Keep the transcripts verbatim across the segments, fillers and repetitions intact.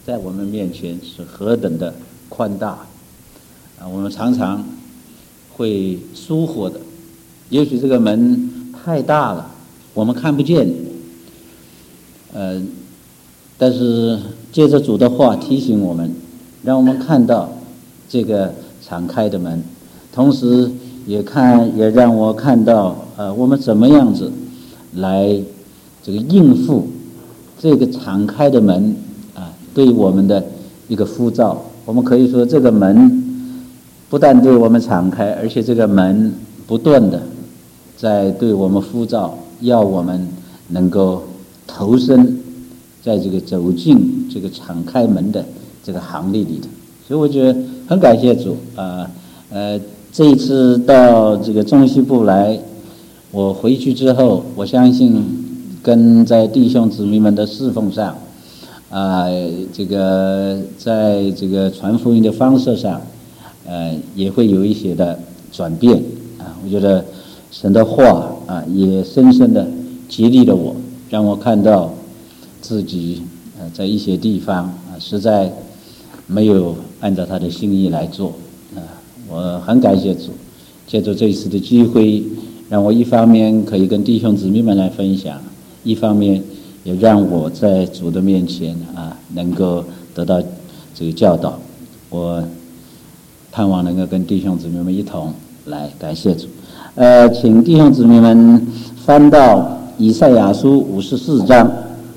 在我们面前是何等的宽大啊！我们常常会疏忽的，也许这个门太大了，我们看不见。呃，但是借着主的话提醒我们，让我们看到这个敞开的门，同时也看也让我看到呃我们怎么样子来这个应付这个敞开的门啊对我们的一个呼召。我们可以说这个门不但对我们敞开，而且这个门不断的在对我们呼召，要我们能够投身在这个走进这个敞开门的这个行列里头。所以我觉得很感谢主啊，呃，这一次到这个中西部来，我回去之后，我相信跟在弟兄姊妹们的侍奉上，啊，这个在这个传福音的方式上，呃，也会有一些的转变啊。我觉得神的话啊，也深深的激励了我，让我看到自己呃在一些地方啊，实在没有按照他的心意来做啊。我很感谢主，借助这一次的机会，让我一方面可以跟弟兄姊妹们来分享，一方面也让我在主的面前啊，能够得到这个教导。我盼望能够跟弟兄姊妹们一同来感谢主。呃，请弟兄姊妹们翻到以赛亚书五十四章，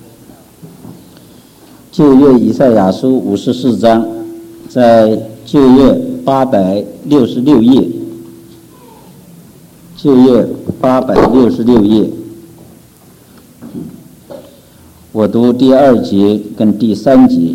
旧约以赛亚书五十四章，在旧约八百六十六页，旧约八百六十六页，我读第二节跟第三节。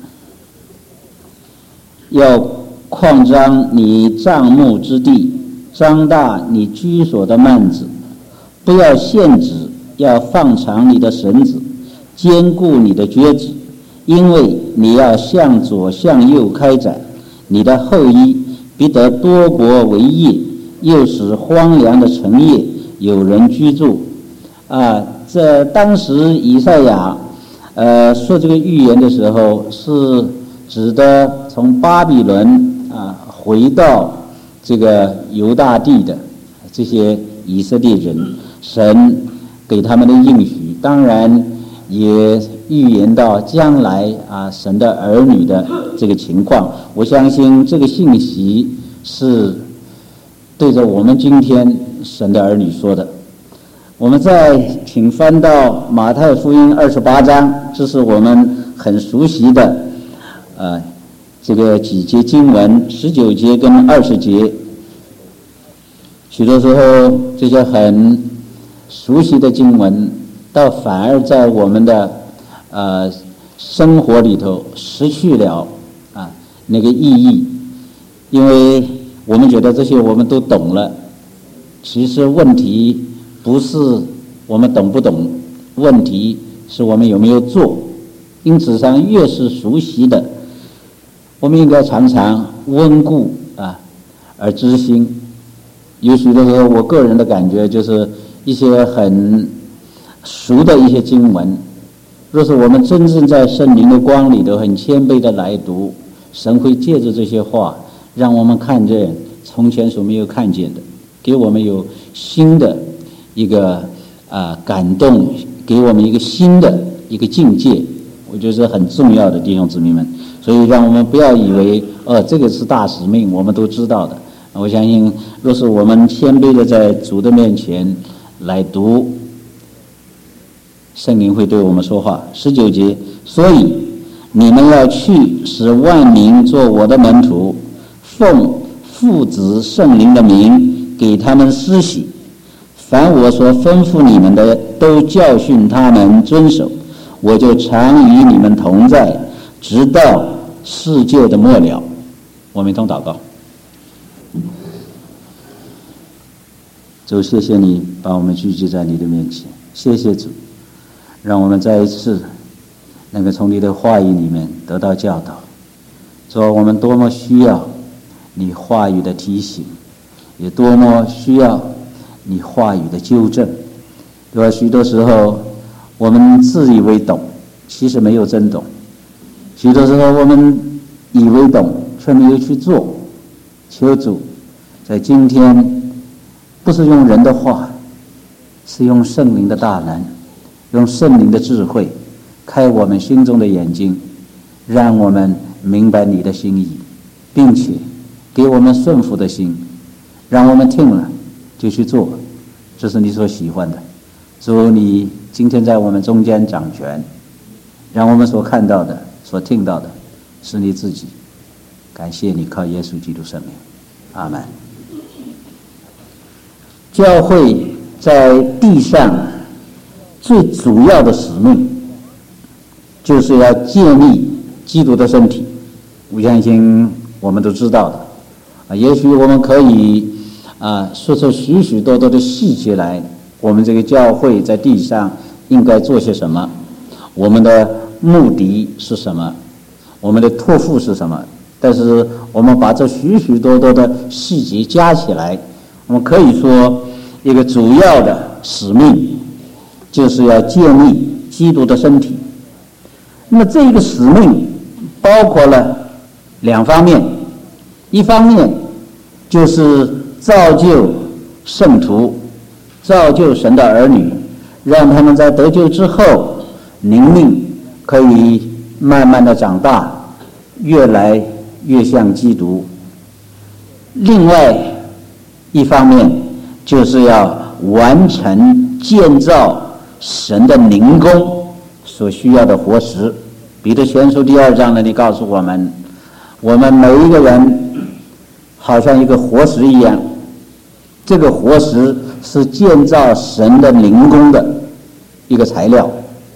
要扩张你帐幕之地，张大你居所的幔子，不要限制，要放长你的绳子，坚固你的橛子，因为你要向左向右开展，你的后裔必得多国为业，又使荒凉的城业有人居住。啊，这当时以赛亚呃说这个预言的时候，是指的从巴比伦啊回到这个犹大地的这些以色列人，神给他们的应许，当然也预言到将来啊神的儿女的这个情况。我相信这个信息是对着我们今天神的儿女说的。我们再请翻到马太福音二十八章，这是我们很熟悉的呃这个几节经文，十九节跟二十节。许多时候这些很熟悉的经文，倒反而在我们的呃生活里头失去了啊那个意义，因为我们觉得这些我们都懂了。其实问题不是我们懂不懂，问题是我们有没有做。因此上越是熟悉的，我们应该常常温故啊而知新。有许多时候我个人的感觉就是一些很熟的一些经文，若是我们真正在圣灵的光里头很谦卑的来读，神会借着这些话让我们看见从前所没有看见的，给我们有新的一个啊、呃、感动，给我们一个新的一个境界。我觉得是很重要的，弟兄姊妹们。所以让我们不要以为呃这个是大使命，我们都知道的。我相信若是我们谦卑的在主的面前来读，圣灵会对我们说话。十九节，所以你们要去，使万民做我的门徒，奉父子圣灵的名给他们施洗，凡我所吩咐你们的，都教训他们遵守，我就常与你们同在，直到世界的末了。我们一同祷告。主，谢谢你把我们聚集在你的面前，谢谢主，让我们再一次能够从你的话语里面得到教导。主，我们多么需要你话语的提醒，也多么需要你话语的纠正。对吧？许多时候我们自以为懂，其实没有真懂。 许多时候我们以为懂，却没有去做。求主在今天，不是用人的话，是用圣灵的大能，用圣灵的智慧，开我们心中的眼睛，让我们明白你的心意，并且给我们顺服的心，让我们听了就去做，这是你所喜欢的。主，你今天在我们中间掌权，让我们所看到的、所听到的是你自己。感谢你，靠耶稣基督圣名，阿们。教会在地上最主要的使命，就是要建立基督的身体。我相信我们都知道的啊，也许我们可以啊说出许许多多的细节来。我们这个教会在地上应该做些什么？我们的目的是什么？我们的托付是什么？但是我们把这许许多多的细节加起来，我们可以说一个主要的使命就是要建立基督的身体。那么这个使命包括了两方面，一方面就是造就圣徒，造就神的儿女，让他们在得救之后灵命可以慢慢的长大，越来越像基督。另外一方面就是要完成建造神的灵宫所需要的活石。彼得前书第二章呢，你告诉我们，我们每一个人好像一个活石一样，这个活石是建造神的灵宫的一个材料。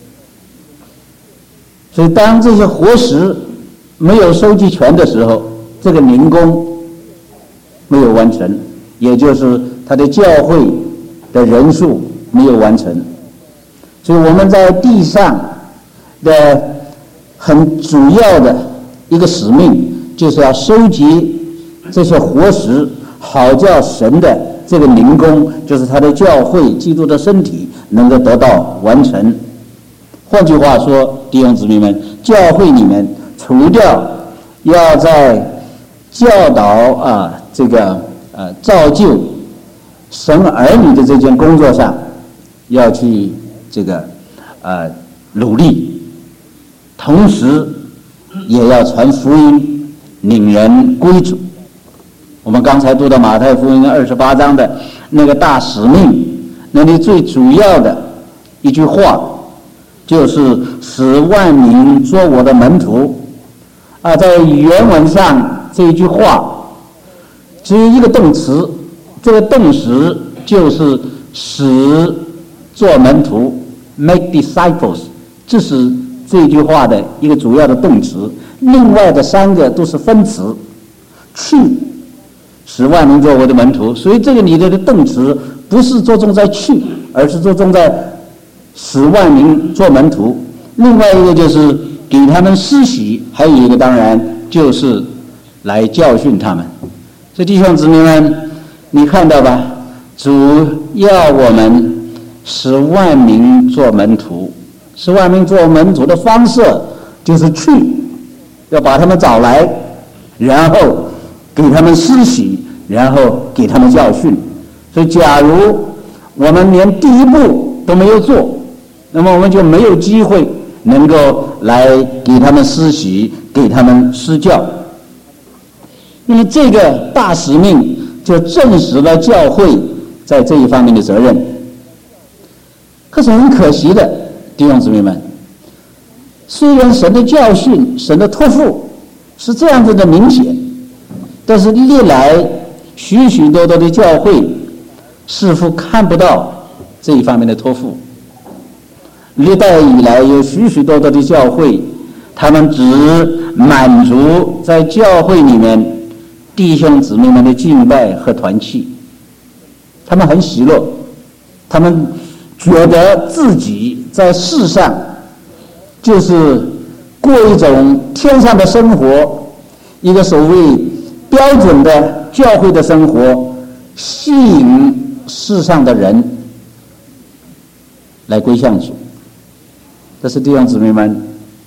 所以当这些活石没有收集全的时候，这个灵宫没有完成，也就是他的教会的人数没有完成。所以我们在地上的很主要的一个使命，就是要收集这些活石，好叫神的这个灵宫，就是他的教会基督的身体能够得到完成。换句话说，弟兄姊妹们，教会里面除掉要在教导啊这个呃造就神儿女的这件工作上要去这个呃努力，同时也要传福音，领人归主。我们刚才读的马太福音二十八章的那个大使命，那里最主要的一句话就是使万民做我的门徒啊。在原文上这一句话只有一个动词，这个动词就是使做门徒 make disciples， 这是这句话的一个主要的动词。另外的三个都是分词，去使万民做我的门徒。所以这个里头的动词不是着重在去，而是着重在使万民做门徒。另外一个就是给他们施洗，还有一个当然就是来教训他们。所以弟兄姊妹们，你看到吧，主要我们使万民做门徒，使万民做门徒的方式就是去，要把他们找来，然后给他们施洗，然后给他们教训。所以假如我们连第一步都没有做，那么我们就没有机会能够来给他们施洗，给他们施教。那么这个大使命就证实了教会在这一方面的责任。可是很可惜的，弟兄姊妹们，虽然神的教训、神的托付是这样子的明显，但是历来许许多多的教会似乎看不到这一方面的托付。历代以来有许许多多的教会，他们只满足在教会里面弟兄姊妹们的敬拜和团契，他们很喜乐，他们觉得自己在世上就是过一种天上的生活，一个所谓标准的教会的生活，吸引世上的人来归向主。但是弟兄姊妹们，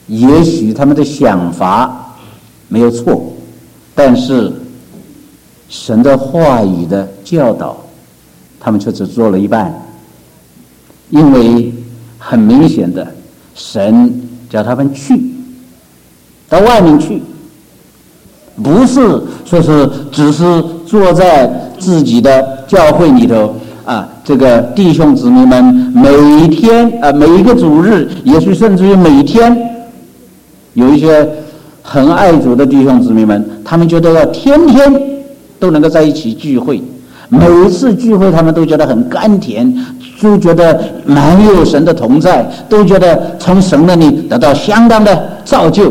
也许他们的想法没有错，但是神的话语的教导，他们却只做了一半。因为很明显的，神叫他们去到外面去，不是说是只是坐在自己的教会里头啊，这个弟兄姊妹们每一天啊，每一个主日，也许甚至于每天，有一些很爱主的弟兄姊妹们，他们觉得要天天都能够在一起聚会，每一次聚会他们都觉得很甘甜，都觉得满有神的同在，都觉得从神那里得到相当的造就。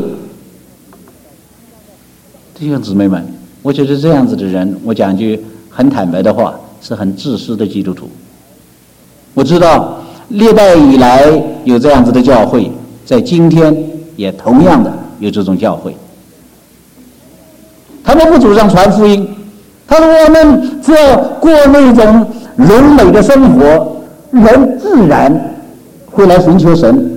弟兄姊妹们，我觉得这样子的人，我讲句很坦白的话，是很自私的基督徒。我知道历代以来有这样子的教会，在今天也同样的有这种教会，他们不主张传福音，他说我们只要过那种荣美的生活，人自然会来寻求神。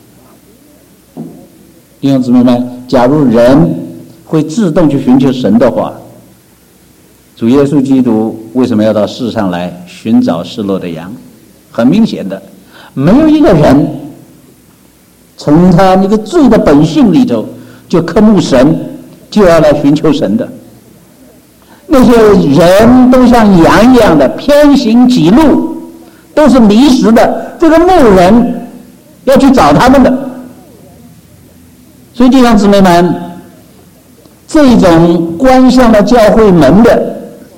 弟兄姊妹们，假如人会自动去寻求神的话，主耶稣基督为什么要到世上来寻找失落的羊？很明显的，没有一个人从他那个罪的本性里头就渴慕神，就要来寻求神的。那些人都像羊一样的偏行己路，都是迷失的，这个牧人要去找他们的。所以弟兄姊妹们，这种关上了教会门的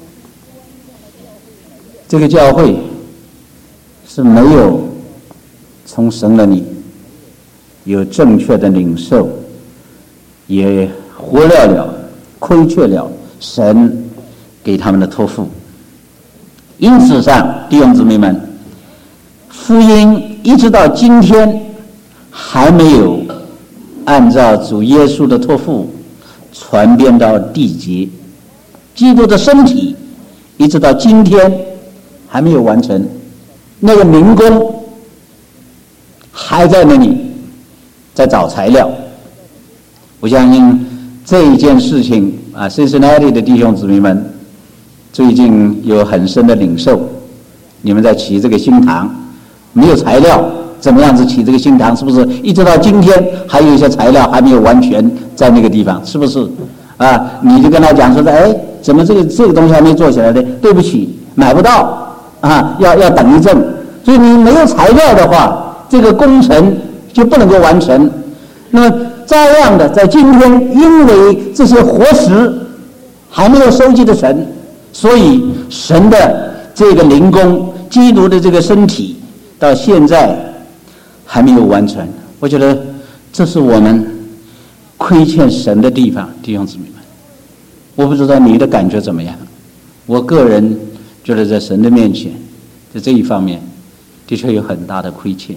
这个教会是没有从神那里有正确的领受，也忽略了亏缺了神给他们的托付。因此上，弟兄姊妹们，福音一直到今天还没有按照主耶稣的托付传遍到地极，基督的身体一直到今天还没有完成，那个民工还在那里在找材料。我相信这一件事情啊 Cincinnati 的弟兄姊妹们最近有很深的领受。你们在起这个新堂没有材料，怎么样子起这个新堂？是不是一直到今天还有一些材料还没有完全在那个地方？是不是啊？你就跟他讲说，哎，怎么这个这个东西还没做起来的？对不起，买不到啊，要要等一阵。所以你没有材料的话，这个工程就不能够完成。那么这样的，在今天，因为这些活石还没有收集的成，所以神的这个灵工，基督的这个身体，到现在还没有完成。我觉得这是我们亏欠神的地方，弟兄姊妹们。我不知道你的感觉怎么样，我个人觉得在神的面前，在这一方面的确有很大的亏欠。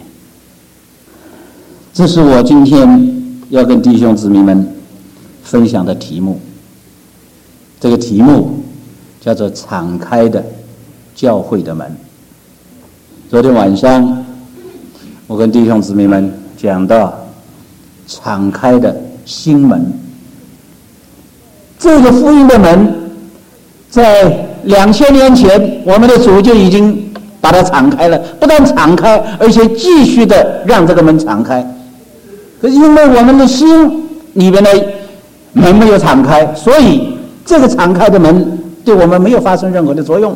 这是我今天要跟弟兄姊妹们分享的题目，这个题目叫做敞开的教会的门。昨天晚上我跟弟兄姊妹们讲到敞开的心门，这个福音的门在两千年前我们的主就已经把它敞开了，不但敞开，而且继续的让这个门敞开。可是因为我们的心里面的门没有敞开，所以这个敞开的门对我们没有发生任何的作用。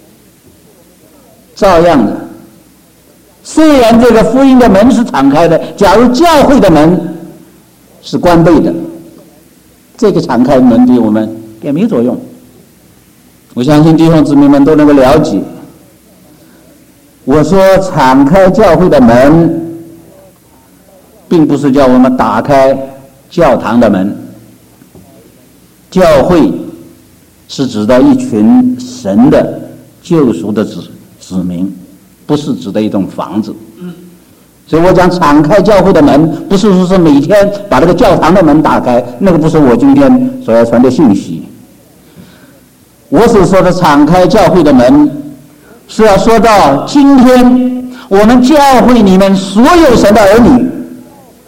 照样的，虽然这个福音的门是敞开的，假如教会的门是关闭的，这个敞开的门对我们也没有作用。我相信弟兄姊妹们都能够了解，我说敞开教会的门并不是叫我们打开教堂的门，教会是指的一群神的救赎的子子民，不是指的一栋房子。所以我讲敞开教会的门，不是说是每天把这个教堂的门打开，那个不是我今天所要传的信息。我所说的敞开教会的门，是要说到今天我们教会里面所有神的儿女，不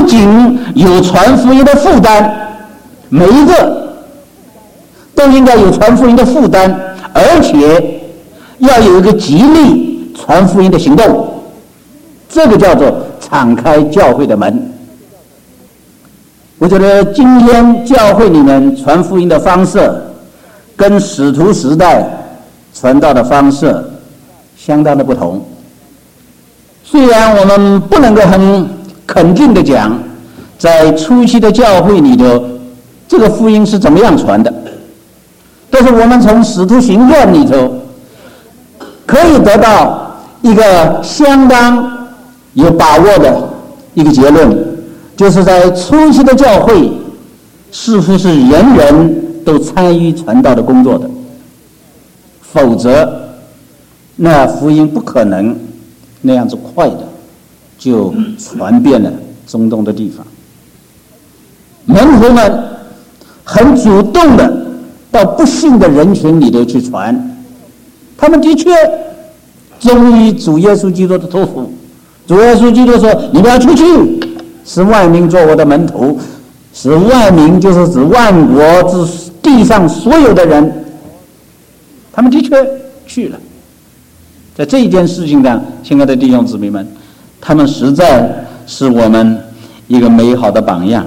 仅有传福音的负担，每一个都应该有传福音的负担，而且要有一个极力传福音的行动，这个叫做敞开教会的门。我觉得今天教会里面传福音的方式跟使徒时代传道的方式相当的不同。虽然我们不能够很肯定的讲，在初期的教会里头，这个福音是怎么样传的，但是我们从使徒行传里头可以得到一个相当有把握的一个结论，就是在初期的教会似乎是人人都参与传道的工作的，否则那福音不可能那样子快的就传遍了中东的地方。门徒们很主动的到不信的人群里头去传，他们的确忠于主耶稣基督的托付。主耶稣基督说：“你们要出去，使万民做我的门徒。”使万民就是指万国，指地上所有的人。他们的确去了。在这一件事情上，亲爱的弟兄姊妹们，他们实在是我们一个美好的榜样。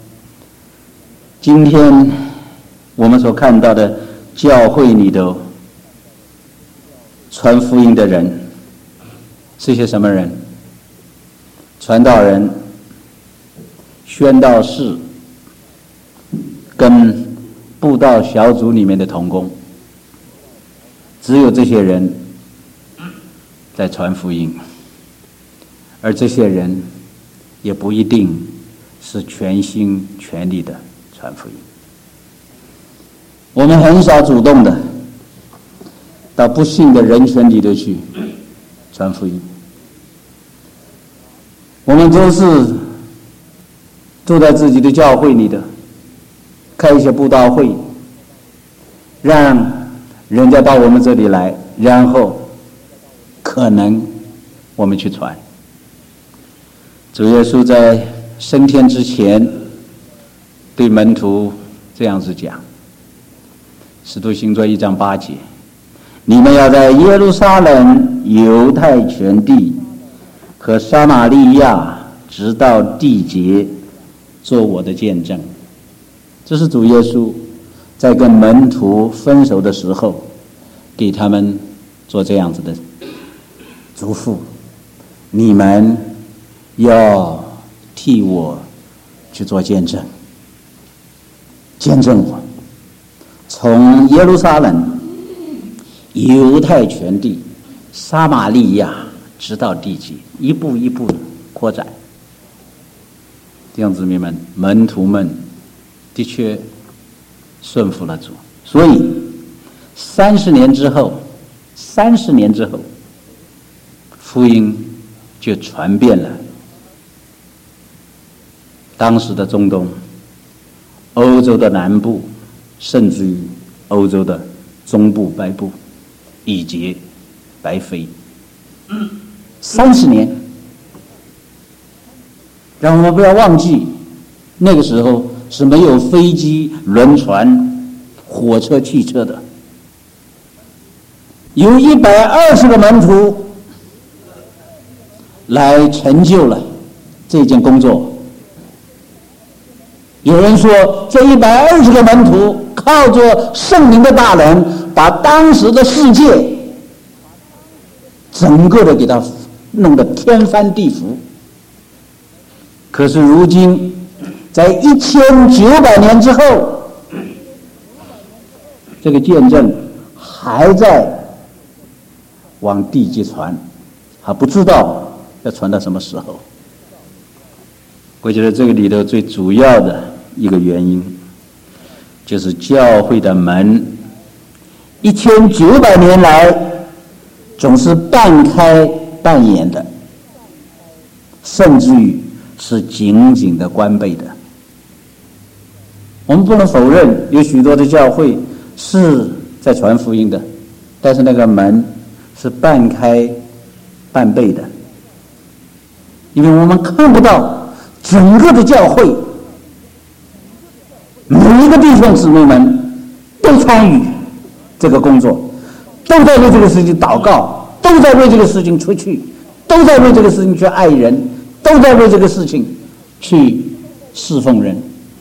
今天我们所看到的教会里头传福音的人是些什么人？传道人、宣道士跟布道小组里面的同工，只有这些人在传福音，而这些人也不一定是全心全力的传福音。我们很少主动的到不信的人群里头去传福音，我们都是住在自己的教会里的，开一些布道会，让人家到我们这里来，然后可能我们去传。主耶稣在升天之前对门徒这样子讲，使徒行传一章八节，你们要在耶路撒冷、犹太全地和撒玛利亚直到地极做我的见证。这是主耶稣在跟门徒分手的时候给他们做这样子的嘱咐，你们要替我去做见证，见证我从耶路撒冷、犹太全地、撒玛利亚直到地极，一步一步扩展。弟兄姊妹们，门徒们的确顺服了主，所以三十年之后，三十年之后，福音就传遍了当时的中东、欧洲的南部，甚至于欧洲的中部、北部以及北非。三十年，让我们不要忘记，那个时候是没有飞机、轮船、火车、汽车的。有一百二十个门徒来成就了这件工作。有人说，这一百二十个门徒靠着圣灵的大能，把当时的世界整个的给他弄得天翻地覆。可是如今，在一千九百年之后，这个见证还在往地极传，还不知道要传到什么时候。我觉得这个里头最主要的一个原因，就是教会的门一千九百年来总是半开半掩的，甚至于是紧紧的关闭的。我们不能否认有许多的教会是在传福音的，但是那个门是半开半闭的，因为我们看不到整个的教会，每一个弟兄姊妹们都参与这个工作，都在为这个事情祷告，都在为这个事情出去，都在为这个事情去爱人，都在为这个事情去侍奉人。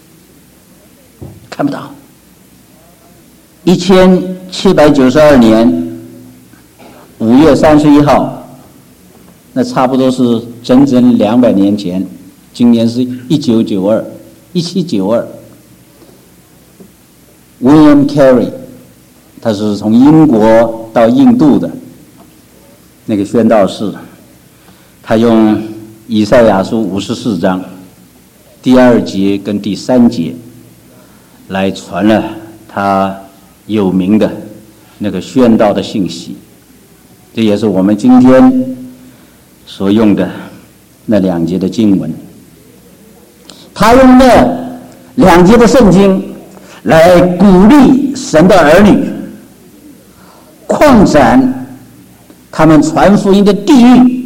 看不到。一千七百九十二年五月三十一号，那差不多是整整两百年前。今年是一九九二，一七九二。William Carey， 他是从英国到印度的那个宣道士，他用以赛亚书五十四章第二节跟第三节来传了他有名的那个宣道的信息，这也是我们今天所用的那两节的经文。他用那两节的圣经来鼓励神的儿女扩展他们传福音的地域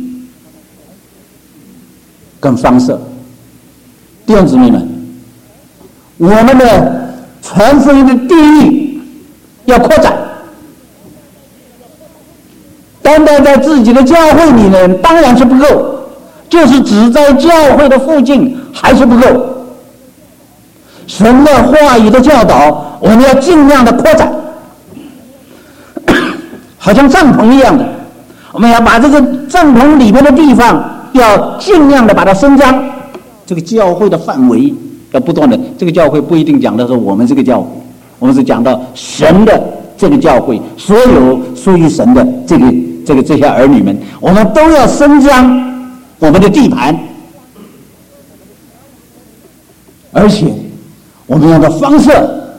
跟方式。弟兄姊妹们，我们的传福音的地域要扩展，单单在自己的教会里面当然是不够，就是只在教会的附近还是不够。神的话语的教导我们要尽量的扩展，好像帐篷一样的，我们要把这个帐篷里面的地方要尽量的把它伸张，这个教会的范围要不断的，这个教会不一定讲的是我们这个教会，我们是讲到神的这个教会，所有属于神的这个这个这些儿女们，我们都要伸张我们的地盘，而且我们要的方式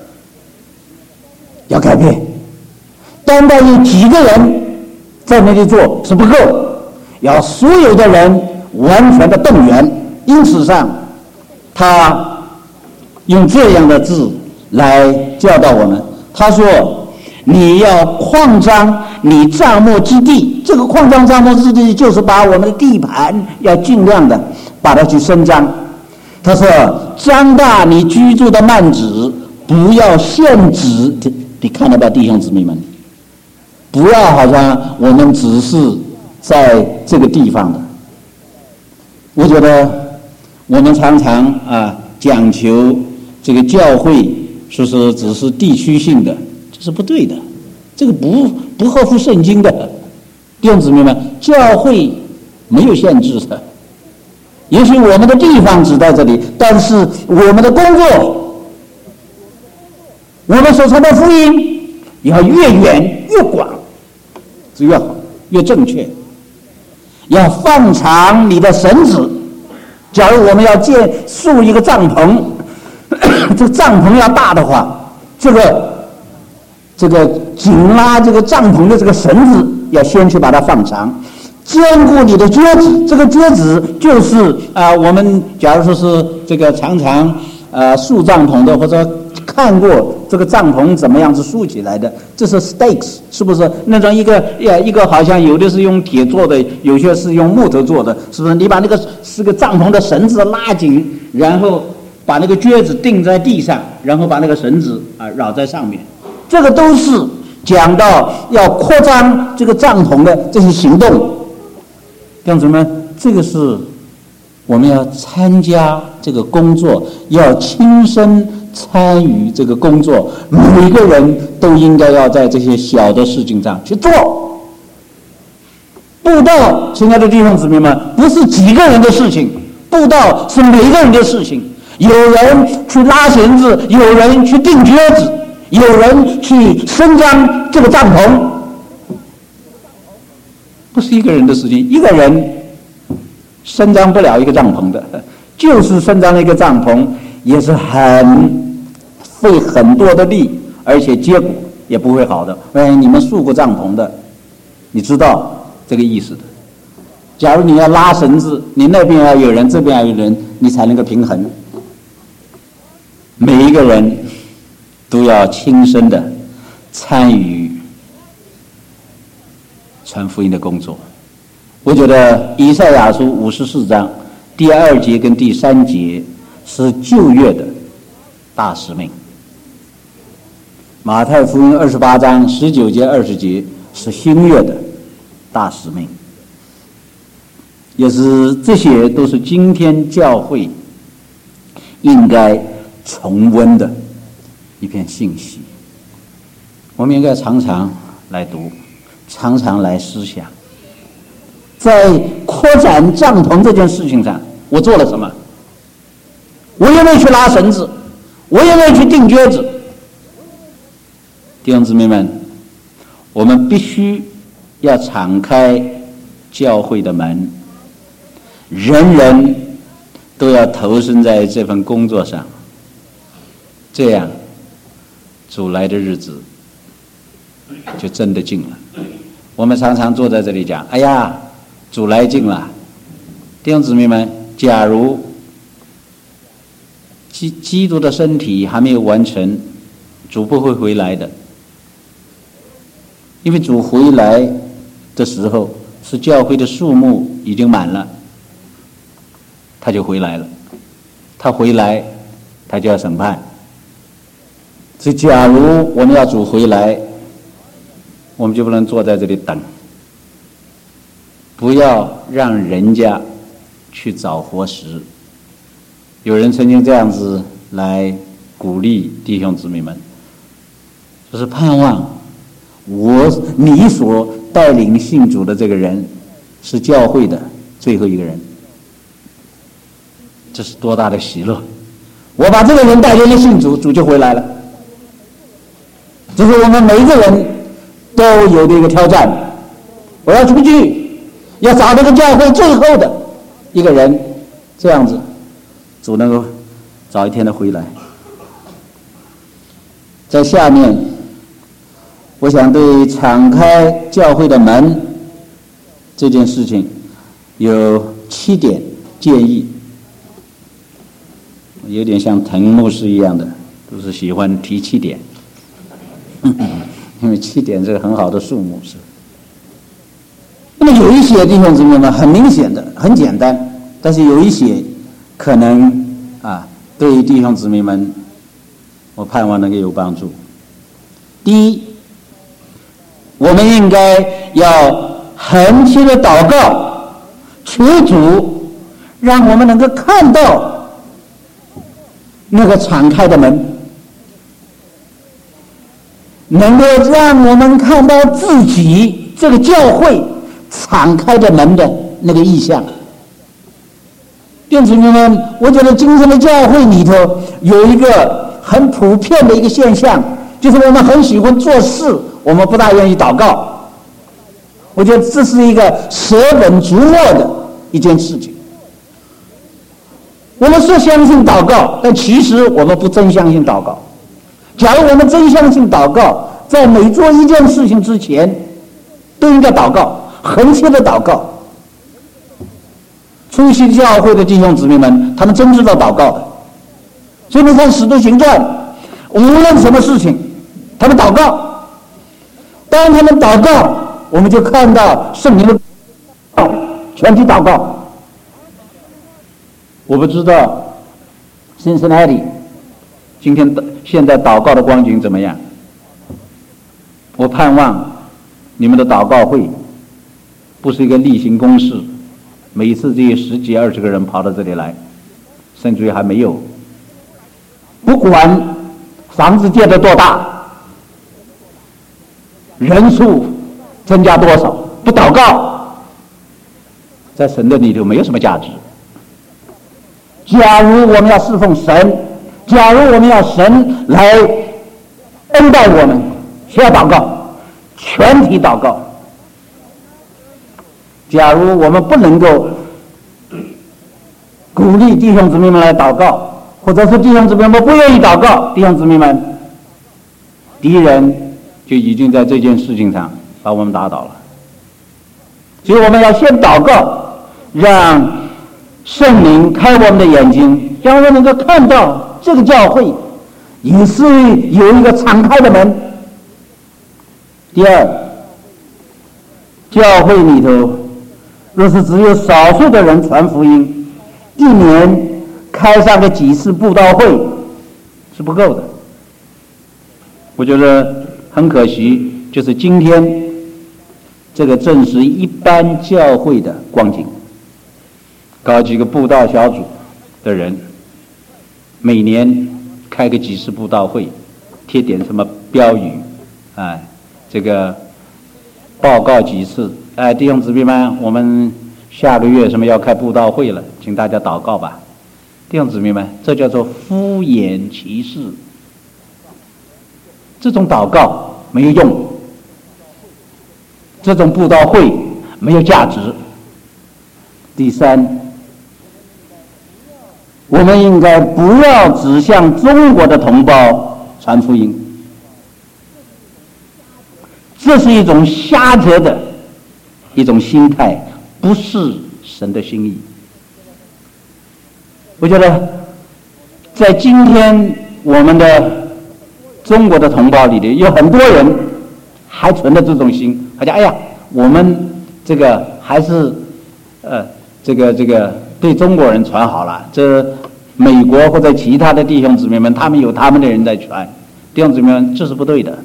要改变。单单有几个人在那里做是不够，要所有的人完全的动员。因此上，他用这样的字来教导我们。他说：“你要扩张你帐幕之地。”这个扩张帐幕之地，就是把我们的地盘要尽量的把它去伸张。他说：“张大你居住的幔子，不要限制。”你看得到弟兄姊妹们？不要好像我们只是在这个地方的。我觉得我们常常啊讲求这个教会说是只是地区性的，这是不对的，这个不不合乎圣经的。弟兄姊妹们，教会没有限制的。也许我们的地方只在这里，但是我们的工作，我们所传的福音要越远越广，是越好越正确。要放长你的绳子。假如我们要建竖一个帐篷，这帐篷要大的话，这个这个紧拉这个帐篷的这个绳子要先去把它放长，坚固你的橛子。这个橛子就是啊、呃，我们假如说是这个常常呃竖帐篷的，或者看过这个帐篷怎么样子竖起来的，这是 stakes， 是不是？那种一个呃一个好像有的是用铁做的，有些是用木头做的，是不是？你把那个是个帐篷的绳子拉紧，然后把那个橛子钉在地上，然后把那个绳子啊绕在上面，这个都是讲到要扩张这个帐篷的这些行动。弟兄姊妹，这个是我们要参加这个工作，要亲身参与这个工作，每个人都应该要在这些小的事情上去做。布道，亲爱的弟兄姊妹们，不是几个人的事情，布道是每个人的事情。有人去拉绳子，有人去钉橛子，有人去伸张这个帐篷，不是一个人的事情。一个人伸张不了一个帐篷的，就是伸张了一个帐篷，也是很费很多的力，而且结果也不会好的。哎，你们竖过帐篷的，你知道这个意思的。假如你要拉绳子，你那边要有人，这边要有人，你才能够平衡。每一个人都要亲身的参与传福音的工作。我觉得以赛亚书五十四章第二节跟第三节是旧约的大使命。马太福音二十八章十九节二十节是新约的大使命，也是这些都是今天教会应该重温的一篇信息。我们应该常常来读，常常来思想，在扩展帐篷这件事情上我做了什么？我有没有去拉绳子？我有没有去钉橛子？弟兄姊妹们，我们必须要敞开教会的门，人人都要投身在这份工作上，这样主来的日子就真的近了。我们常常坐在这里讲，哎呀，主来近了。弟兄姊妹们，假如基基督的身体还没有完成，主不会回来的。因为主回来的时候，是教会的数目已经满了，他就回来了。他回来，他就要审判。所以假如我们要主回来，我们就不能坐在这里等，不要让人家去找活食。有人曾经这样子来鼓励弟兄姊妹们，就是盼望我你所带领信主的这个人是教会的最后一个人，这是多大的喜乐！我把这个人带进了信主，主就回来了。这是我们每一个人都有的一个挑战。我要出去，要找这个教会最后的一个人，这样子主能够早一天的回来。在下面，我想对敞开教会的门这件事情有七点建议，有点像滕牧师一样的，都是喜欢提七点，因为七点是个很好的数目是。那么有一些弟兄姊妹们很明显的很简单，但是有一些可能啊，对弟兄姊妹们我盼望能够有帮助。第一，我们应该要恒切的祷告，求主让我们能够看到那个敞开的门，能够让我们看到自己这个教会敞开的门的那个意象。弟兄姊妹们，我觉得今天的教会里头有一个很普遍的一个现象，就是我们很喜欢做事，我们不大愿意祷告。我觉得这是一个舍本逐末的一件事情。我们说相信祷告，但其实我们不真相信祷告。假如我们真相信祷告，在每做一件事情之前都应该祷告，恒切的祷告。出席教会的弟兄姊妹们，他们真知道祷告的。所以你看《使徒行传》，无论什么事情，他们祷告。当他们祷告，我们就看到圣灵的全体祷告。我不知道 Cincinnati 今天的现在祷告的光景怎么样？我盼望你们的祷告会不是一个例行公事，每一次这十几二十个人跑到这里来，甚至于还没有。不管房子建得多大，人数增加多少，不祷告，在神的里头没有什么价值。假如我们要侍奉神，假如我们要神来恩待我们，需要祷告，全体祷告。假如我们不能够鼓励弟兄姊妹们来祷告，或者是弟兄姊妹们不愿意祷告，弟兄姊妹们，敌人就已经在这件事情上把我们打倒了。所以我们要先祷告，让圣灵开我们的眼睛，让我们能够看到这个教会也是有一个敞开的门。第二，教会里头若是只有少数的人传福音， 一年开上个几次布道会是不够的。我觉得很可惜，就是今天这个正是一般教会的光景。搞几个布道小组的人，每年开个几次布道会，贴点什么标语，啊，这个报告几次，哎，弟兄姊妹们，我们下个月什么要开布道会了，请大家祷告吧。弟兄姊妹们，这叫做敷衍其事，这种祷告没有用，这种布道会没有价值。第三，我们应该不要只向中国的同胞传福音，这是一种瞎折的一种心态，不是神的心意。我觉得在今天我们的中国的同胞里面，有很多人还存着这种心，好像哎呀，我们这个还是呃这个这个对中国人传好了，这美国或者其他的弟兄姊妹们，他们有他们的人在传，弟兄姊妹们，这是不对的。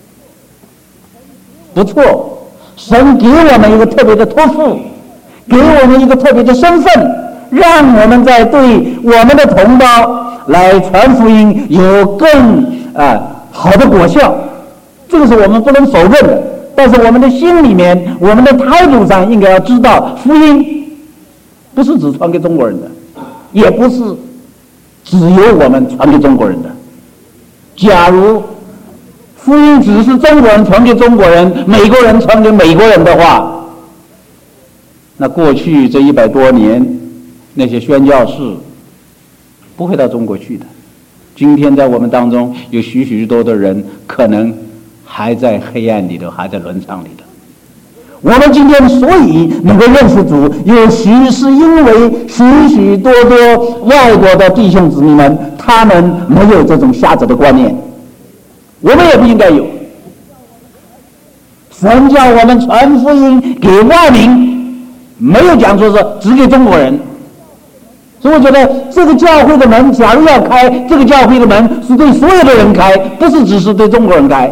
不错，神给我们一个特别的托付，给我们一个特别的身份，让我们在对我们的同胞来传福音有更啊好的果效，这个是我们不能否认的。但是我们的心里面，我们的态度上应该要知道，福音不是只传给中国人的，也不是只有我们传给中国人的。假如福音只是中国人传给中国人，美国人传给美国人的话，那过去这一百多年那些宣教士不会到中国去的。今天在我们当中有许许多的人可能还在黑暗里头，还在伦常里头。我们今天所以能够认识主，有许是因为许许多多外国的弟兄姊妹们，他们没有这种瞎子的观念，我们也不应该有。神叫我们传福音给外民，没有讲说是只给中国人。所以我觉得这个教会的门，假如要开，这个教会的门是对所有的人开，不是只是对中国人开。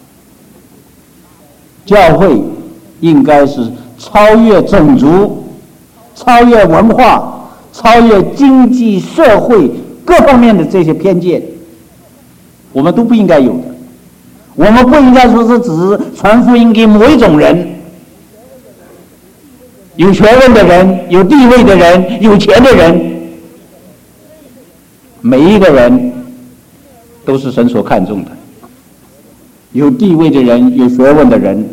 教会应该是超越种族、超越文化、超越经济社会各方面的这些偏见，我们都不应该有的。我们不应该说是只是传福音给某一种人，有学问的人、有地位的人、有钱的人，每一个人都是神所看重的。有地位的人、有学问的人、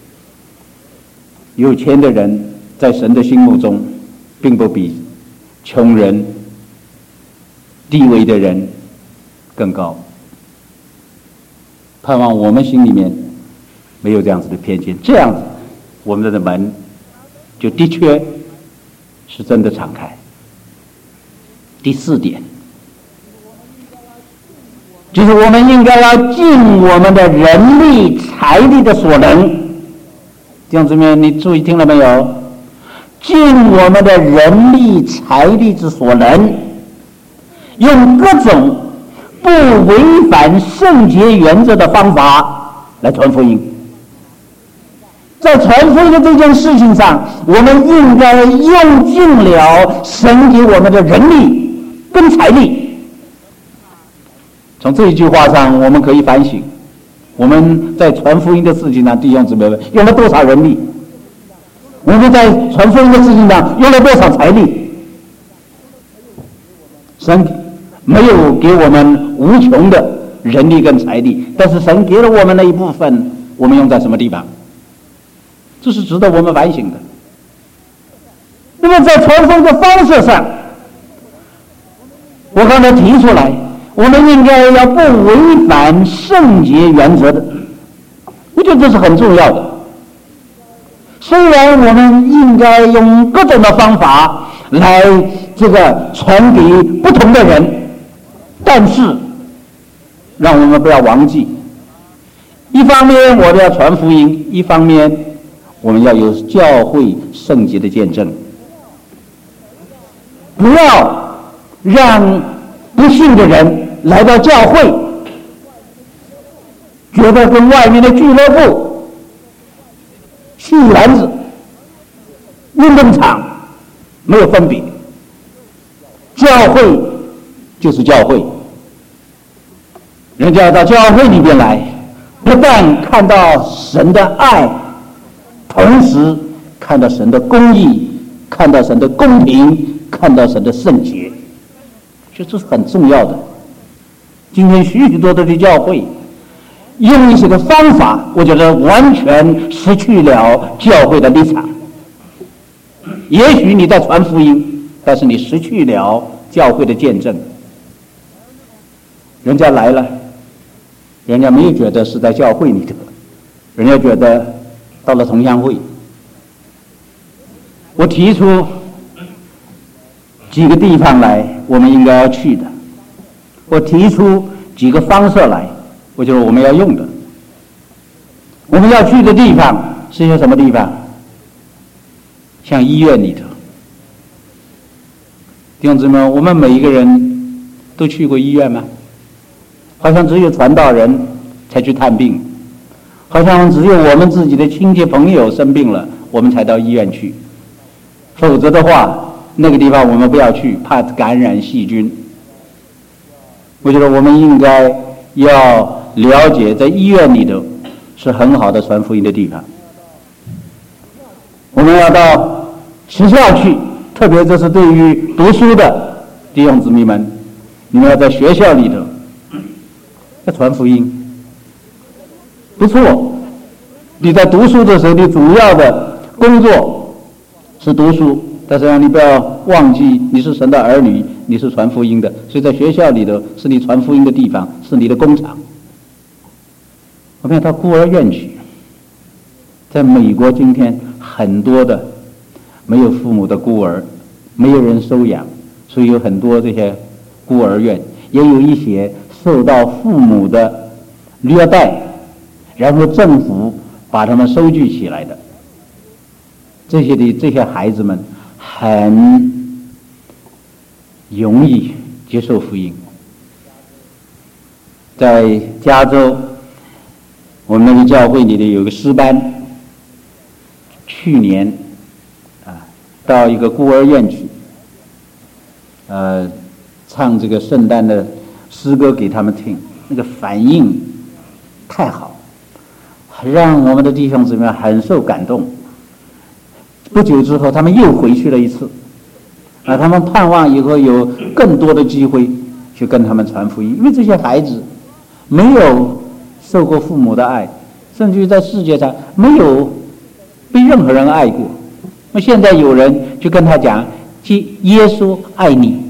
有钱的人，在神的心目中并不比穷人、地位的人更高。盼望我们心里面没有这样子的偏见，这样子我们的门就的确是真的敞开。第四点，就是我们应该要尽我们的人力财力的所能。弟兄姊妹，你注意听了没有？尽我们的人力财力之所能，用各种不违反圣洁原则的方法来传福音。在传福音的这件事情上，我们应该用尽了神给我们的人力跟财力。从这一句话上，我们可以反省，我们在传福音的事情上，弟兄姊妹们用了多少人力？我们在传福音的事情上用了多少财力？神没有给我们无穷的人力跟财力，但是神给了我们那一部分，我们用在什么地方？这是值得我们反省的。那么在传福音的方式上，我刚才提出来，我们应该要不违反圣洁原则的，我觉得这是很重要的。虽然我们应该用各种的方法来这个传给不同的人，但是让我们不要忘记，一方面我们要传福音，一方面我们要有教会圣洁的见证。 不要让不信的人来到教会，觉得跟外面的俱乐部、戏园子、运动场没有分别。教会就是教会，人家到教会里边来，不但看到神的爱，同时看到神的公义，看到神的公平，看到神的圣洁，这是很重要的。今天许许多多的教会用一些的方法，我觉得完全失去了教会的立场。也许你在传福音，但是你失去了教会的见证。人家来了，人家没有觉得是在教会里头，人家觉得到了同乡会。我提出几个地方来我们应该要去的，我提出几个方式来，我觉得我们要用的。我们要去的地方是些什么地方？像医院里头。弟兄姊妹，我们每一个人都去过医院吗？好像只有传道人才去探病，好像只有我们自己的亲戚朋友生病了，我们才到医院去。否则的话，那个地方我们不要去，怕感染细菌。我觉得我们应该要了解，在医院里头是很好的传福音的地方。我们要到学校去，特别这是对于读书的弟兄姊妹们，你们要在学校里头要传福音，不错。你在读书的时候，你主要的工作是读书，但是你不要忘记你是神的儿女，你是传福音的，所以在学校里头是你传福音的地方，是你的工厂。我们要到孤儿院去。在美国今天很多的没有父母的孤儿，没有人收养，所以有很多这些孤儿院，也有一些受到父母的虐待，然后政府把他们收聚起来的。这些的这些孩子们很容易接受福音。在加州，我们那个教会里的有个诗班，去年啊到一个孤儿院去，呃，唱这个圣诞的诗歌给他们听，那个反应太好，让我们的弟兄姊妹很受感动。不久之后，他们又回去了一次，啊，他们盼望以后有更多的机会去跟他们传福音，因为这些孩子没有受过父母的爱，甚至于在世界上没有被任何人爱过。那现在有人就跟他讲，耶稣爱你，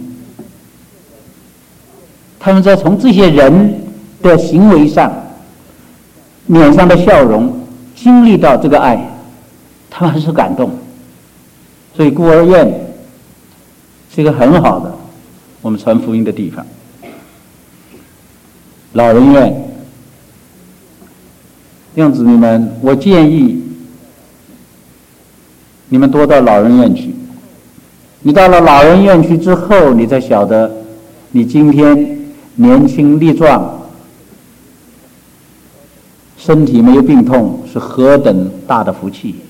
他们在从这些人的行为上、脸上的笑容经历到这个爱，他们很是感动。所以孤儿院是一个很好的我们传福音的地方。老人院，弟兄姊妹们，我建议你们多到老人院去。你到了老人院去之后，你才晓得你今天年轻力壮，身体没有病痛，是何等大的福气。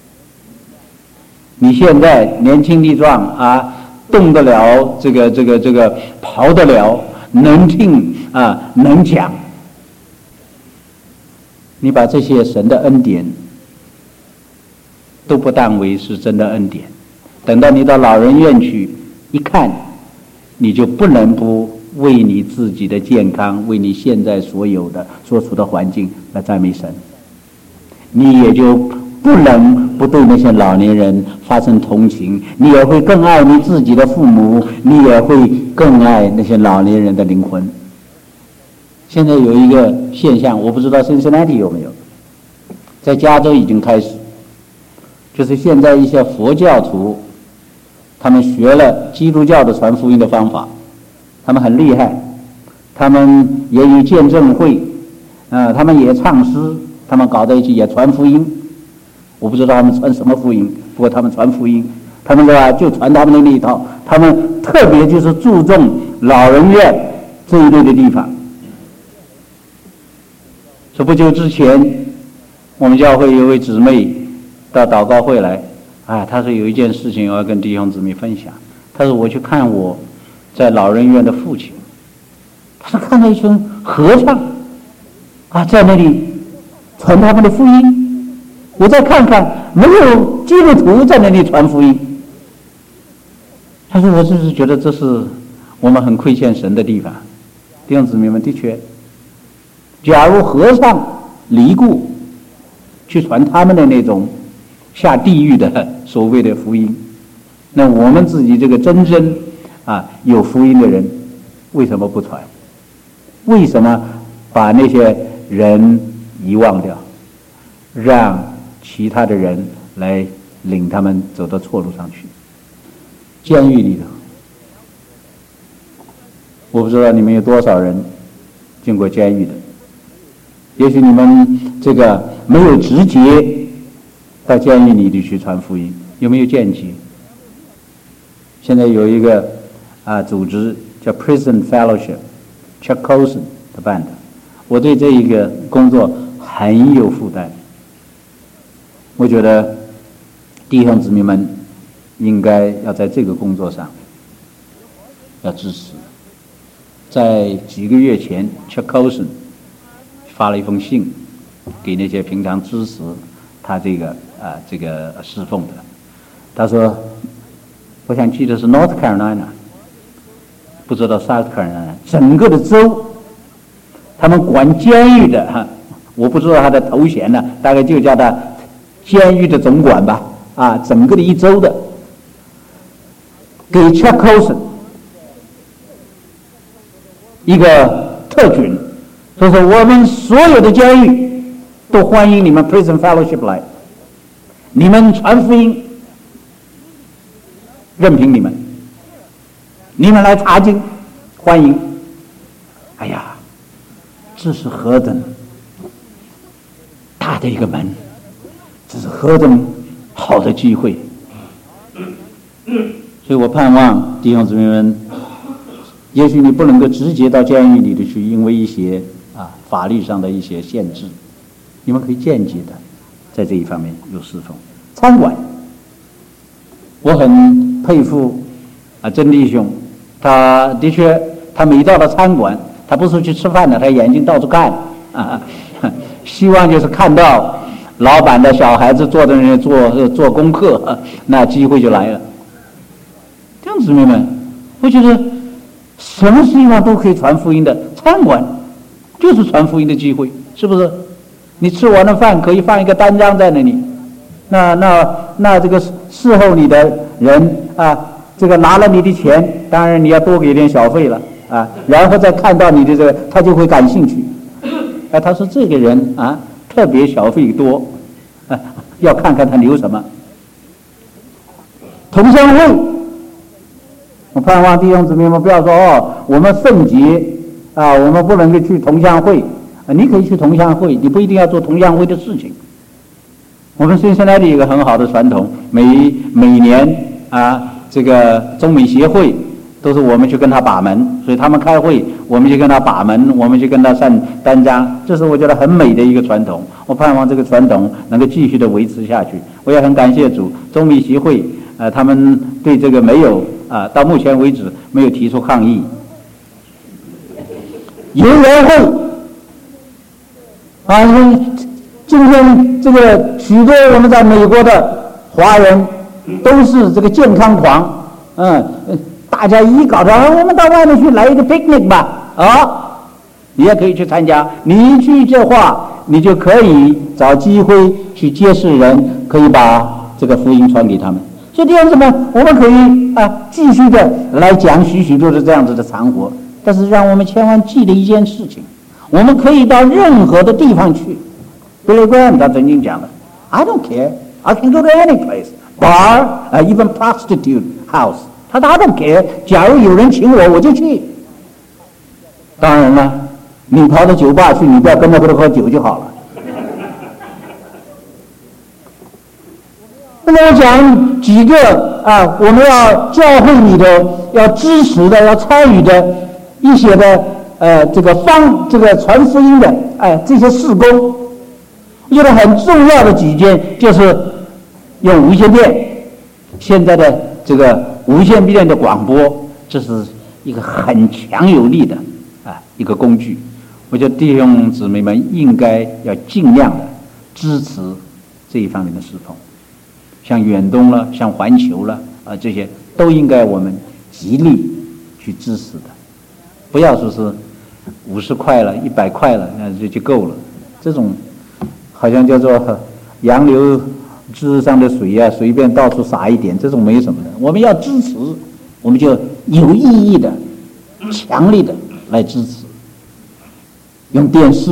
你现在年轻力壮啊，动得了，这个这个这个跑得了，能听啊，能讲。你把这些神的恩典都不当为是真的恩典，等到你到老人院去一看，你就不能不为你自己的健康，为你现在所有的所处的环境来赞美神。你也就不能不对那些老年人发生同情，你也会更爱你自己的父母，你也会更爱那些老年人的灵魂。现在有一个现象，我不知道圣塞纳蒂有没有，在加州已经开始，就是现在一些佛教徒，他们学了基督教的传福音的方法，他们很厉害，他们也有见证会，呃，他们也唱诗，他们搞在一起也传福音。我不知道他们传什么福音，不过他们传福音，他们的就传他们的那一套， 他们特别就是注重老人院这一类的地方。说不久之前，我们教会有位姊妹到祷告会来，啊，她说有一件事情我要跟弟兄姊妹分享。她说我去看我在老人院的父亲，她说看到一群和尚啊在那里传他们的福音，我再看看没有基督徒在那里传福音。她说我就是觉得这是我们很亏欠神的地方。弟兄姊妹们，的确，假如和尚离故去传他们的那种下地狱的所谓的福音，那我们自己这个真正啊有福音的人为什么不传？为什么把那些人遗忘掉，让其他的人来领他们走到错路上去？监狱里头，我不知道你们有多少人进过监狱的，也许你们这个没有直接到监狱里里去传福音，有没有间接？现在有一个啊组织叫 Prison Fellowship，Chuck Colson 的办的，我对这一个工作很有负担。我觉得弟兄姊妹们应该要在这个工作上要支持。在几个月前 Chuck Colson 发了一封信给那些平常支持他这个啊这个侍奉的，他说，我想记得是 North Carolina， 不知道 South Carolina， 整个的州，他们管监狱的哈，我不知道他的头衔呢，大概就叫他监狱的总管吧，啊，整个的一州的，给 Chuck Colson 一个特权，说是我们所有的监狱都欢迎你们 Prison Fellowship 来，你们传福音，任凭你们，你们来查经，欢迎。哎呀，这是何等大的一个门，这是何等好的机会。所以我盼望弟兄姊妹们，也许你不能够直接到监狱里头去，因为一些啊法律上的一些限制，你们可以间接的在这一方面有侍奉。餐馆，我很佩服啊曾弟兄，他的确，他每到了餐馆，他不是去吃饭的，他眼睛到处看啊，希望就是看到老板的小孩子坐在那里做做功课，那机会就来了。弟兄姊妹们，我觉得什么地方都可以传福音的，餐馆就是传福音的机会，是不是？你吃完了饭可以放一个单张在那里，那那那这个伺候你的人啊，这个拿了你的钱，当然你要多给点小费了啊，然后再看到你的这个，他就会感兴趣。哎、啊，他说这个人啊，特别小费多，啊，要看看他留什么。同乡会，我盼望弟兄姊妹们不要说哦，我们圣洁啊，我们不能够去同乡会啊，你可以去同乡会，你不一定要做同乡会的事情。我们新生来的有一个很好的传统，每每年啊，这个中美协会都是我们去跟他把门，所以他们开会，我们就跟他把门，我们就跟他上单张，这是我觉得很美的一个传统。我盼望这个传统能够继续的维持下去。我也很感谢主，中美协会呃，他们对这个没有啊，到目前为止没有提出抗议。游园会啊，因为今天这个许多我们在美国的华人都是这个健康狂，嗯，大家一搞着，我们到外面去来一个 picnic 吧，啊，你也可以去参加。你去这话，你就可以找机会去揭示人，可以把这个福音传给他们。所以弟兄姊妹，我们可以啊继续的来讲许许多的这样子的长活，但是让我们千万记得一件事情，我们可以到任何的地方去。Billy Graham 他曾经讲的 ，I don't care, I can go to any place, bar, uh, even prostitute house。他说 I don't care， 假如有人请我，我就去。当然了，你跑到酒吧去，你不要跟着喝喝酒就好了。 那么我讲几个啊，我们要教会里头要支持的、要参与的一些的呃这个方这个传福音的哎这些事工，我觉得很重要的几件就是用无线电，现在的这个无线电的广播，这是一个很强有力的啊一个工具。我觉得弟兄姊妹们应该要尽量的支持这一方面的事奉。像远东了，像环球了啊，这些都应该我们极力去支持的，不要说是五十块了、一百块了，那就就够了。这种好像叫做洋流枝上的水啊，随便到处洒一点，这种没什么的。我们要支持，我们就有意义的、强力的来支持。用电视，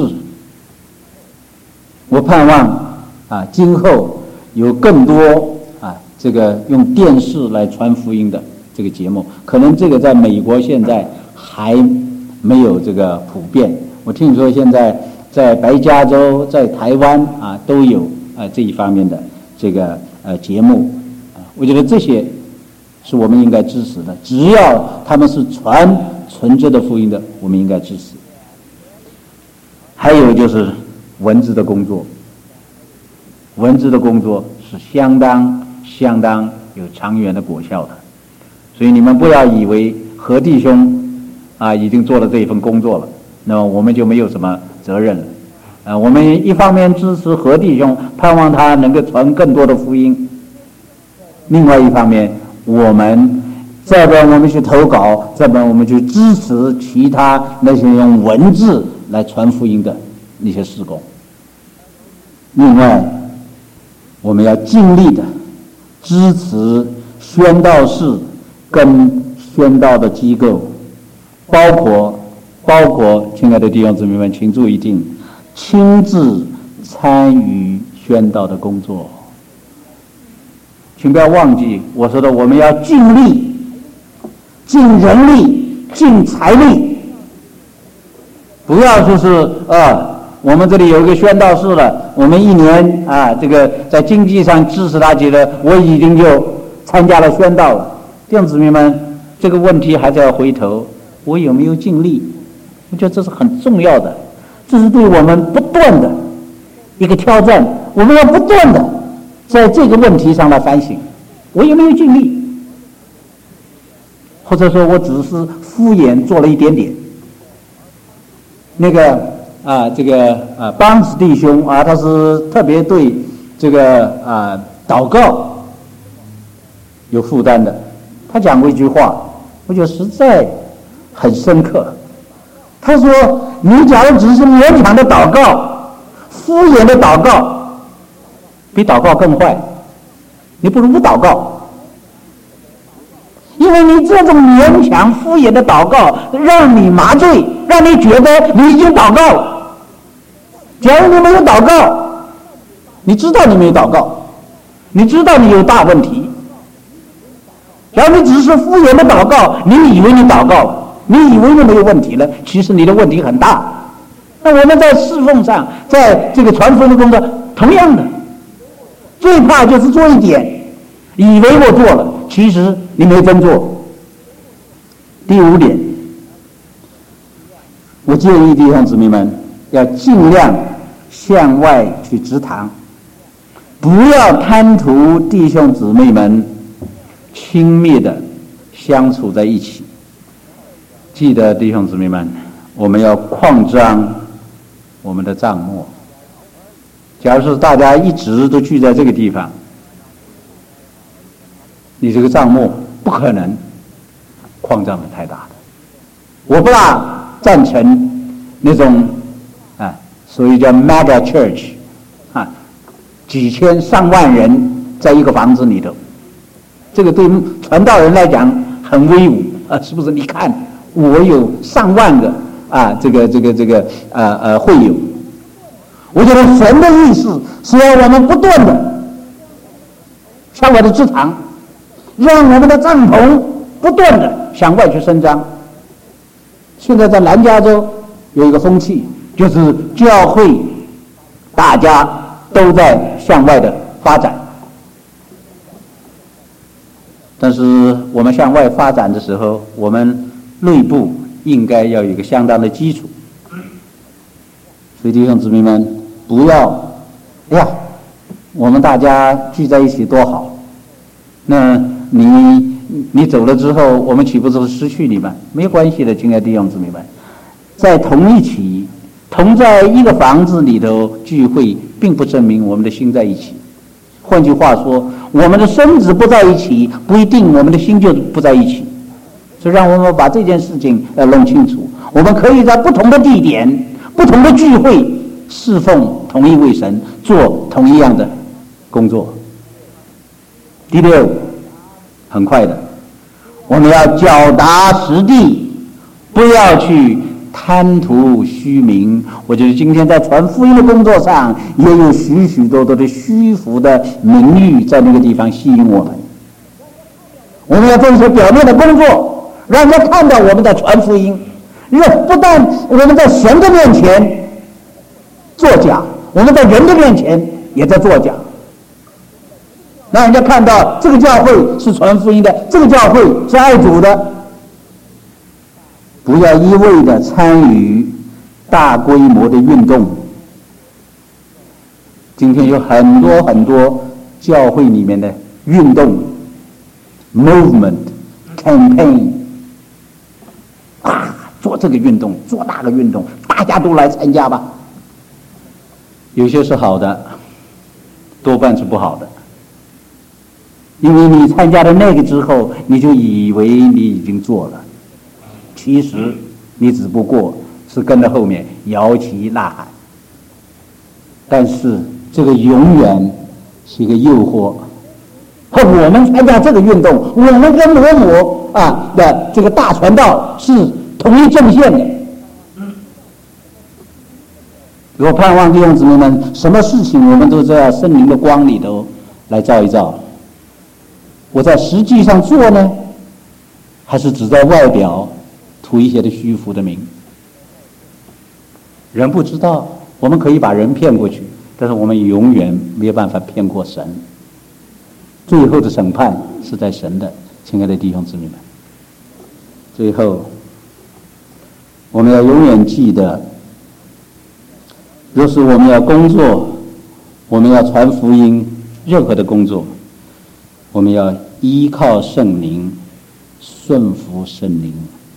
我盼望啊，今后有更多啊，这个用电视来传福音的这个节目，可能这个在美国现在还没有这个普遍。我听说现在在白加州、在台湾啊都有啊这一方面的这个呃节目啊，我觉得这些是我们应该支持的。只要他们是传纯正的福音的，我们应该支持。还有就是文字的工作。文字的工作是相当相当有长远的果效的，所以你们不要以为何弟兄啊已经做了这一份工作了，那么我们就没有什么责任了。啊，我们一方面支持何弟兄，盼望他能够传更多的福音；另外一方面，我们这边我们去投稿，这边我们去支持其他那些用文字来传福音的那些事工。另外，我们要尽力的支持宣道士跟宣道的机构，包括包括亲爱的弟兄姊妹们，请注意听，亲自参与宣道的工作。请不要忘记我说的，我们要尽力、尽人力、尽财力，不要说是啊。我们这里有一个宣道士了，我们一年啊，这个在经济上支持他，觉得我已经就参加了宣道了。弟兄姊妹们，这个问题还是要回头，我有没有尽力？我觉得这是很重要的，这是对我们不断的一个挑战，我们要不断的在这个问题上来反省，我有没有尽力？或者说我只是敷衍做了一点点。那个。啊，这个啊，邦斯弟兄啊，他是特别对这个啊祷告有负担的。他讲过一句话，我觉得实在很深刻。他说：“你假如只是勉强的祷告、敷衍的祷告，比祷告更坏。你不如不祷告，因为你这种勉强敷衍的祷告，让你麻醉，让你觉得你已经祷告了。”假如你没有祷告，你知道你没有祷告，你知道你有大问题。假如你只是敷衍的祷告，你以为你祷告了，你以为你没有问题了，其实你的问题很大。那我们在侍奉上，在这个传福音的工作，同样的，最怕就是做一点，以为我做了，其实你没真做。第五点，我建议弟兄姊妹们要尽量向外去直谈，不要贪图弟兄姊妹们亲密的相处在一起。记得弟兄姊妹们，我们要扩张我们的帐幕。假如是大家一直都聚在这个地方，你这个帐幕不可能扩张的太大的。我不大赞成那种啊，所以叫 mega church 啊，几千上万人在一个房子里头，这个对传道人来讲很威武啊，是不是？你看我有上万个啊，这个这个这个呃呃会友。我觉得神的意思是要我们不断的向外的支堂，让我们的帐篷不断的向外去伸张。现在在南加州有一个风气，就是教会大家都在向外的发展， 但是我们向外发展的时候，我们内部应该要有一个相当的基础。所以弟兄姊妹们，不要，哎呀，我们大家聚在一起多好，那你你走了之后，我们岂不是失去你们？没有关系的，亲爱的弟兄姊妹们，在同一起，同在一个房子里头聚会，并不证明我们的心在一起。换句话说，我们的身子不在一起，不一定我们的心就不在一起。所以让我们把这件事情要弄清楚。我们可以在不同的地点、不同的聚会，侍奉同一位神，做同一样的工作。第六，很快的，我们要脚踏实地，不要去贪图虚名。我觉得今天在传福音的工作上，也有许许多多的虚浮的名誉在那个地方吸引我们。我们要做一些表面的工作，让人家看到我们在传福音。因为不但我们在神的面前作假，我们在人的面前也在作假，让人家看到这个教会是传福音的，这个教会是爱主的。不要一味的参与大规模的运动。今天有很多很多教会里面的运动 movement campaign 啊，做这个运动，做那个运动，大家都来参加吧。有些是好的，多半是不好的。因为你参加了那个之后，你就以为你已经做了，其实你只不过是跟着后面摇旗呐喊。但是这个永远是一个诱惑。和我们参加这个运动，我们跟某某啊的这个大传道是同一阵线的。我盼望弟兄姊妹们，什么事情我们都在圣灵的光里头来照一照。我在实际上做呢，还是只在外表图一些的虚浮的名？人不知道，我们可以把人骗过去，但是我们永远没有办法骗过神。最后的审判是在神的，亲爱的弟兄姊妹们。最后，我们要永远记得，若是我们要工作，我们要传福音，任何的工作，我们要依靠圣灵，顺服圣灵。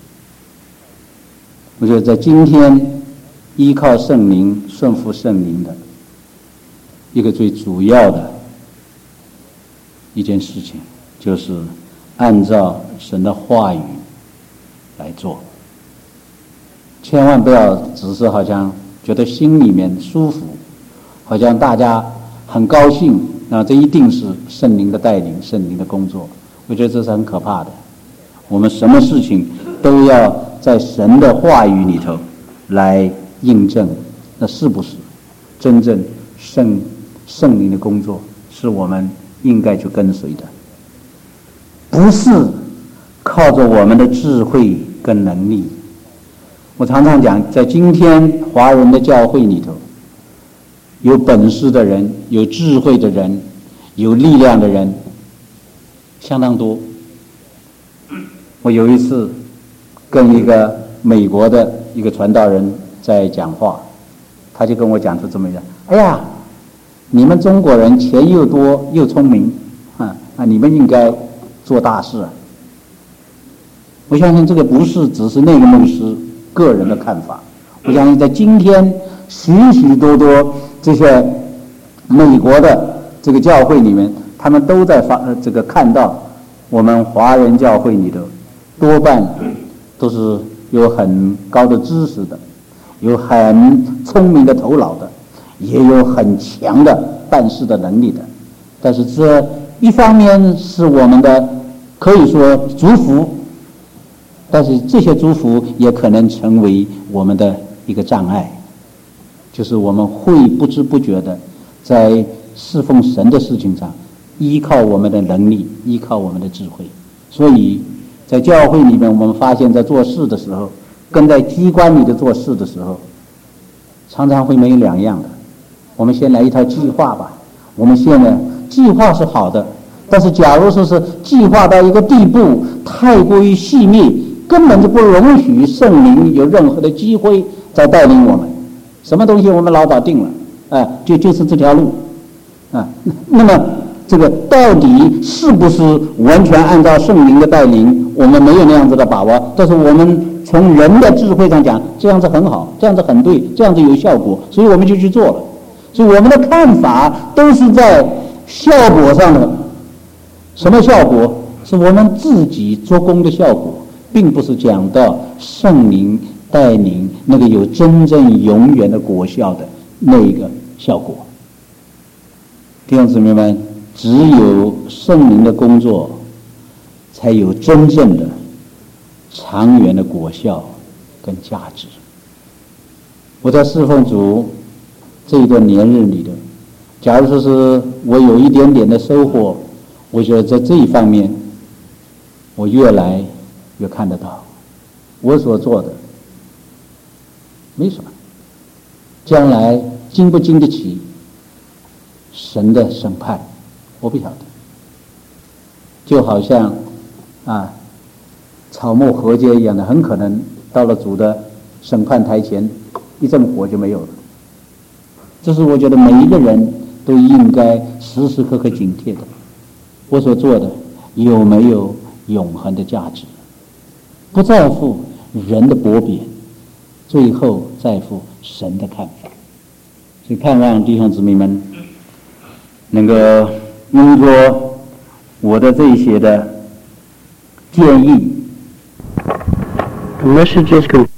我觉得在今天，依靠圣灵、顺服圣灵的一个最主要的一件事情，就是按照神的话语来做。千万不要只是好像觉得心里面舒服，好像大家很高兴，那这一定是圣灵的带领，圣灵的工作。我觉得这是很可怕的。我们什么事情都要在神的话语里头来印证，那是不是真正圣圣灵的工作，是我们应该去跟随的，不是靠着我们的智慧跟能力。我常常讲，在今天华人的教会里头，有本事的人，有智慧的人，有力量的人相当多。我有一次跟一个美国的一个传道人在讲话，他就跟我讲出这么一个，哎呀，你们中国人钱又多又聪明啊，啊，你们应该做大事啊。我相信这个不是只是那个牧师个人的看法，我相信在今天许许多多这些美国的这个教会里面，他们都在发这个看到我们华人教会里头多半都是有很高的知识的，有很聪明的头脑的，也有很强的办事的能力的。但是这一方面是我们的可以说祝福，但是这些祝福也可能成为我们的一个障碍，就是我们会不知不觉的在侍奉神的事情上依靠我们的能力，依靠我们的智慧。所以在教会里面，我们发现在做事的时候跟在机关里的做事的时候常常会没有两样的。我们先来一套计划吧，我们现在计划是好的， 但是假如说是计划到一个地步，太过于细密，根本就不容许圣灵有任何的机会再带领我们。什么东西我们老早定了，哎，就就是这条路，啊，那么这个到底是不是完全按照圣灵的带领，我们没有那样子的把握。但是我们从人的智慧上讲，这样子很好，这样子很对，这样子有效果，所以我们就去做了。所以我们的看法都是在效果上的。什么效果？是我们自己做工的效果，并不是讲到圣灵带领那个有真正永远的果效的那个效果。弟兄姊妹们，只有圣灵的工作，才有真正的长远的果效跟价值。我在侍奉主这一段年日里的，假如说是我有一点点的收获，我觉得在这一方面，我越来越看得到，我所做的没什么，将来经不经得起神的审判，我不晓得。就好像啊，草木禾秸一样的，很可能到了主的审判台前，一阵火就没有了。这是我觉得每一个人都应该时时刻刻警惕的。我所做的有没有永恒的价值？不在乎人的褒贬，最后在乎神的看法。所以盼望弟兄姊妹们能够用着我的这些的建议。 The message is complete.